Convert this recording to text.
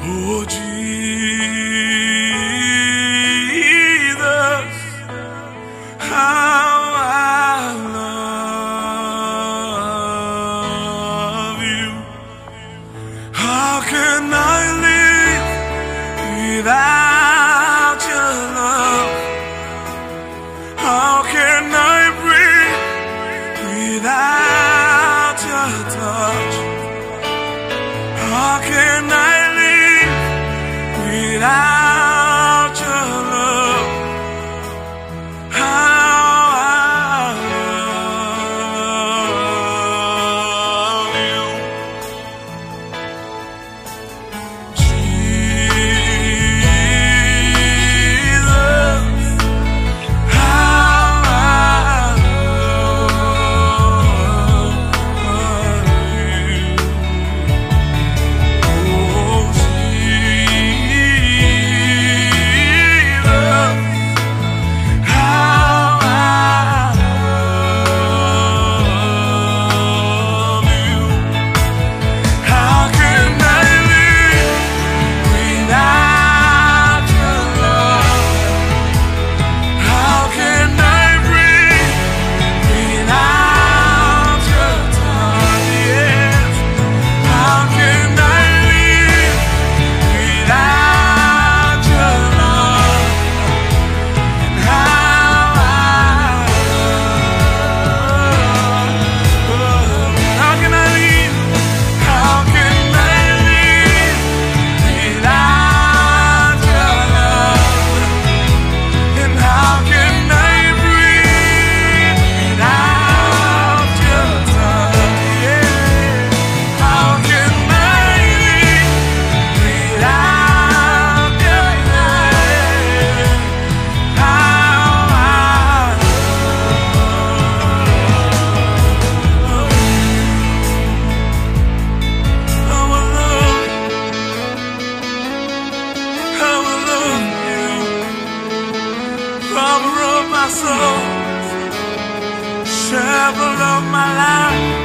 Oh, Jesus, how I love you. How can I live without your love? How can I breathe without your touch? How can I live without your love? How I love you, Jesus. How I love you. Oh, Jesus. How I love you. How can I live without your love? How can I breathe without your touch? Yes. How can I live without your love? How I love. How can I live? How can I live without your love? And how can I breathe without your touch? Yeah. How can I live without your love? How I love you, lover of my soul, shepherd of my life.